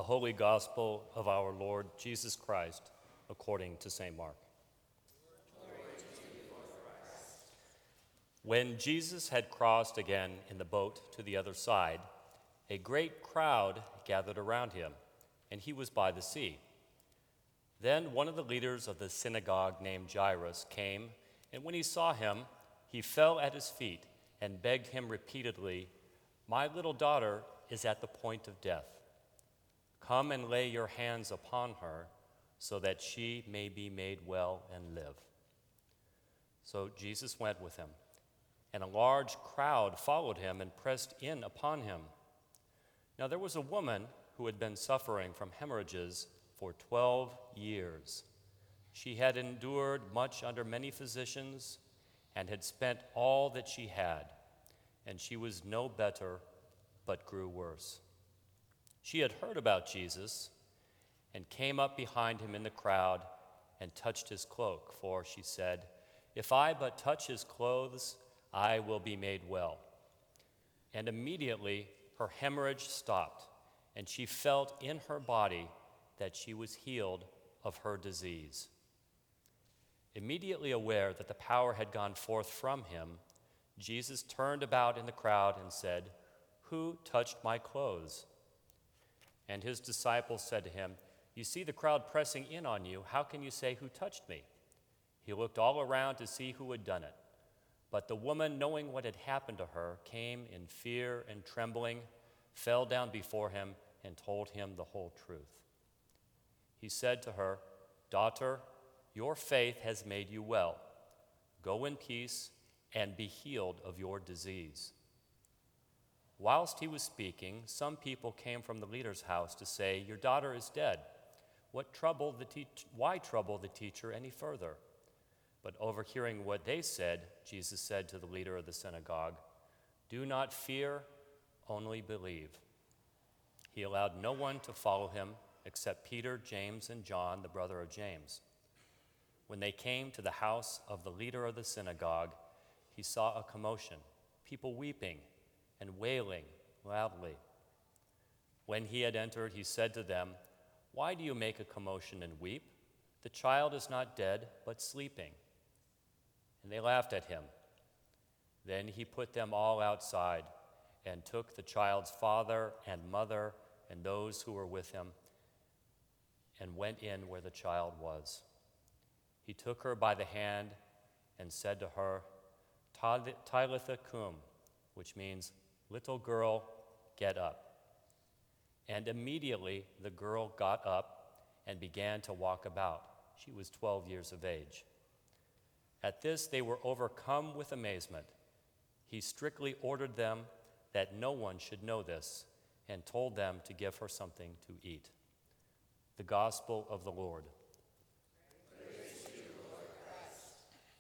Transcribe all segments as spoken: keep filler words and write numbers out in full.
Holy Gospel of our Lord Jesus Christ according to Saint Mark. When Jesus had crossed again in the boat to the other side, a great crowd gathered around him, and he was by the sea. Then one of the leaders of the synagogue named Jairus came, and when he saw him, he fell at his feet and begged him repeatedly, "My little daughter is at the point of death. Come and lay your hands upon her so that she may be made well and live." So Jesus went with him, and a large crowd followed him and pressed in upon him. Now there was a woman who had been suffering from hemorrhages for twelve years. She had endured much under many physicians and had spent all that she had, and she was no better, but grew worse. She had heard about Jesus and came up behind him in the crowd and touched his cloak, for she said, "If I but touch his clothes, I will be made well." And immediately her hemorrhage stopped, and she felt in her body that she was healed of her disease. Immediately aware that the power had gone forth from him, Jesus turned about in the crowd and said, "Who touched my clothes?" And his disciples said to him, "You see the crowd pressing in on you. How can you say, 'Who touched me?'" He looked all around to see who had done it. But the woman, knowing what had happened to her, came in fear and trembling, fell down before him, and told him the whole truth. He said to her, "Daughter, your faith has made you well. Go in peace and be healed of your disease." Whilst he was speaking, some people came from the leader's house to say, "Your daughter is dead. What trouble the te- why trouble the teacher any further?" But overhearing what they said, Jesus said to the leader of the synagogue, "Do not fear, only believe." He allowed no one to follow him except Peter, James, and John, the brother of James. When they came to the house of the leader of the synagogue, he saw a commotion, people weeping and wailing loudly. When he had entered, he said to them, "Why do you make a commotion and weep? The child is not dead, but sleeping." And they laughed at him. Then he put them all outside and took the child's father and mother and those who were with him and went in where the child was. He took her by the hand and said to her, "Talitha cum," which means, "Little girl, get up." And immediately the girl got up and began to walk about. She was twelve years of age. At this they were overcome with amazement. He strictly ordered them that no one should know this and told them to give her something to eat. The Gospel of the Lord. Praise to you, Lord Christ.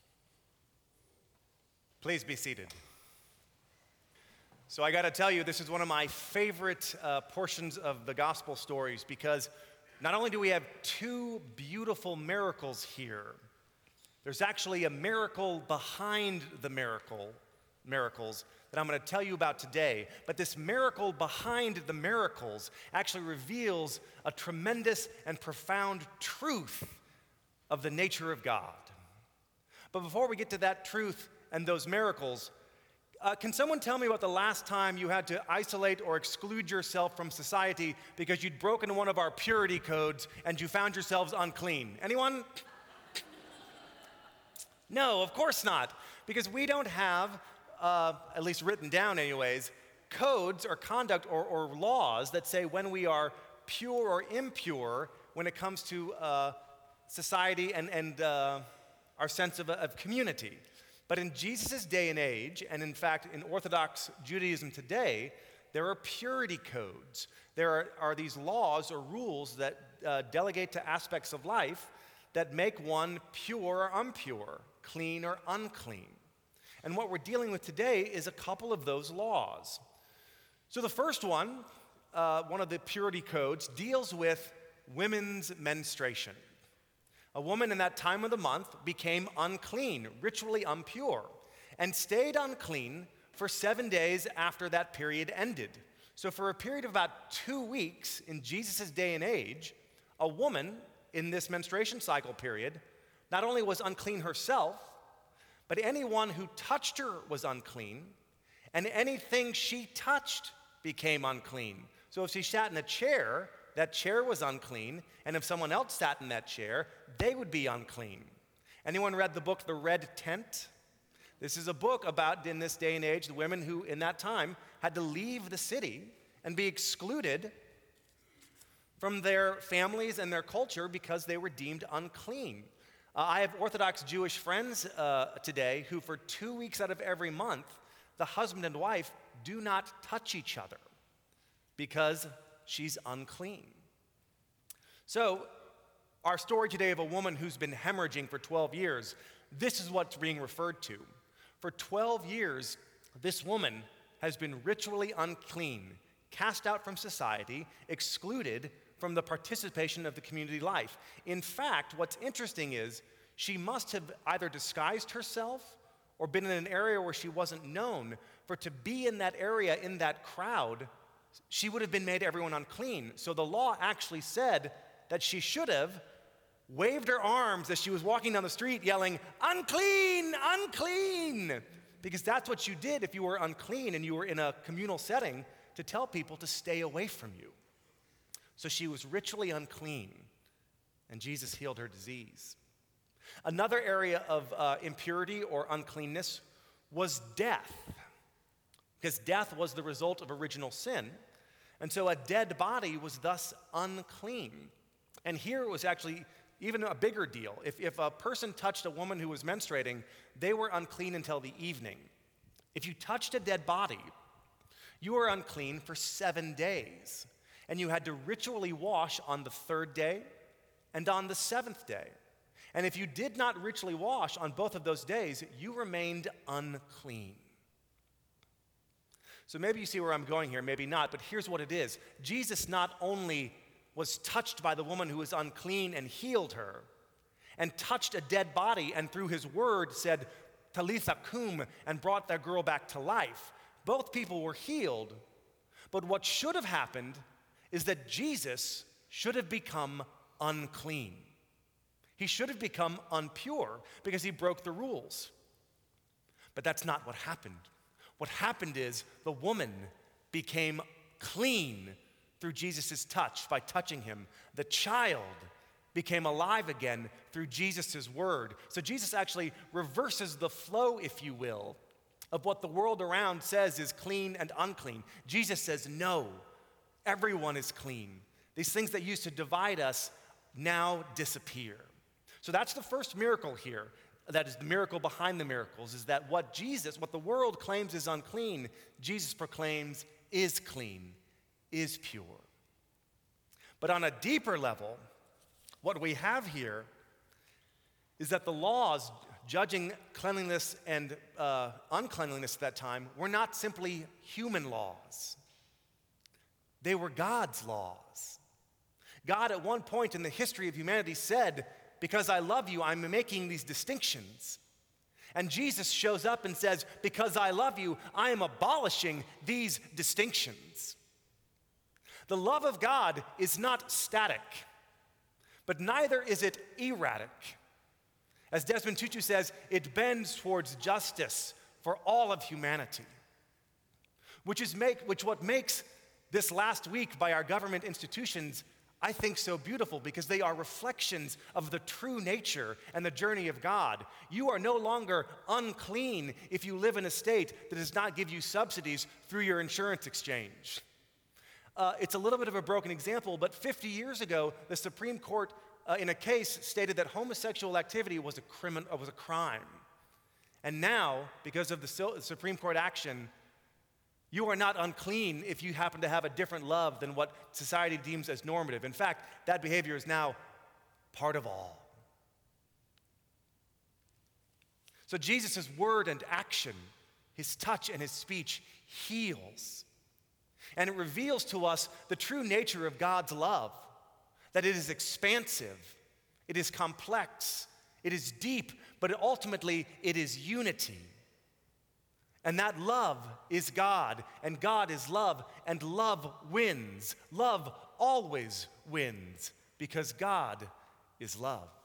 Please be seated. So I got to tell you, this is one of my favorite uh, portions of the gospel stories, because not only do we have two beautiful miracles here, there's actually a miracle behind the miracle, miracles that I'm going to tell you about today. But this miracle behind the miracles actually reveals a tremendous and profound truth of the nature of God. But before we get to that truth and those miracles, uh, can someone tell me about the last time you had to isolate or exclude yourself from society because you'd broken one of our purity codes and you found yourselves unclean? Anyone? No, of course not, because we don't have, uh, at least written down anyways, codes or conduct or, or laws that say when we are pure or impure when it comes to uh, society and, and uh, our sense of, of community. But in Jesus' day and age, and in fact in Orthodox Judaism today, there are purity codes. There are, are these laws or rules that uh, delegate to aspects of life that make one pure or impure, clean or unclean. And what we're dealing with today is a couple of those laws. So the first one, uh, one of the purity codes, deals with women's menstruation. A woman in that time of the month became unclean, ritually impure, and stayed unclean for seven days after that period ended. So for a period of about two weeks in Jesus' day and age, a woman in this menstruation cycle period not only was unclean herself, but anyone who touched her was unclean, and anything she touched became unclean. So if she sat in a chair, that chair was unclean, and if someone else sat in that chair, they would be unclean. Anyone read the book The Red Tent? This is a book about, in this day and age, the women who, in that time, had to leave the city and be excluded from their families and their culture because they were deemed unclean. Uh, I have Orthodox Jewish friends uh, today who, for two weeks out of every month, the husband and wife do not touch each other because she's unclean. So, our story today of a woman who's been hemorrhaging for twelve years, this is what's being referred to. For twelve years, this woman has been ritually unclean, cast out from society, excluded from the participation of the community life. In fact, what's interesting is she must have either disguised herself or been in an area where she wasn't known. For to be in that area, in that crowd, she would have been made everyone unclean. So the law actually said that she should have waved her arms as she was walking down the street yelling, "Unclean, unclean!" Because that's what you did if you were unclean and you were in a communal setting, to tell people to stay away from you. So she was ritually unclean, and Jesus healed her disease. Another area of uh, impurity or uncleanness was death, because death was the result of original sin, and so a dead body was thus unclean. And here it was actually even a bigger deal. If, if a person touched a woman who was menstruating, they were unclean until the evening. If you touched a dead body, you were unclean for seven days, and you had to ritually wash on the third day and on the seventh day. And if you did not ritually wash on both of those days, you remained unclean. So maybe you see where I'm going here, maybe not, but here's what it is. Jesus not only was touched by the woman who was unclean and healed her, and touched a dead body and through his word said, "Talitha cum," and brought that girl back to life. Both people were healed, but what should have happened is that Jesus should have become unclean. He should have become impure because he broke the rules. But that's not what happened. What happened is the woman became clean through Jesus' touch by touching him. The child became alive again through Jesus' word. So Jesus actually reverses the flow, if you will, of what the world around says is clean and unclean. Jesus says, no, everyone is clean. These things that used to divide us now disappear. So that's the first miracle here. That is the miracle behind the miracles, is that what Jesus, what the world claims is unclean, Jesus proclaims is clean, is pure. But on a deeper level, what we have here is that the laws judging cleanliness and uh, uncleanliness at that time were not simply human laws. They were God's laws. God, at one point in the history of humanity, said, "Because I love you, I'm making these distinctions." And Jesus shows up and says, "Because I love you, I am abolishing these distinctions." The love of God is not static, but neither is it erratic. As Desmond Tutu says, it bends towards justice for all of humanity, which is make, which what makes this last week by our government institutions, I think, so beautiful, because they are reflections of the true nature and the journey of God. You are no longer unclean if you live in a state that does not give you subsidies through your insurance exchange. Uh, it's a little bit of a broken example, but fifty years ago, the Supreme Court, uh, in a case, stated that homosexual activity was a, crimin- uh, was a crime. And now, because of the Supreme Court action, you are not unclean if you happen to have a different love than what society deems as normative. In fact, that behavior is now part of all. So Jesus' word and action, his touch and his speech heals. And it reveals to us the true nature of God's love, that it is expansive, it is complex, it is deep, but ultimately it is unity. And that love is God, and God is love, and love wins. Love always wins because God is love.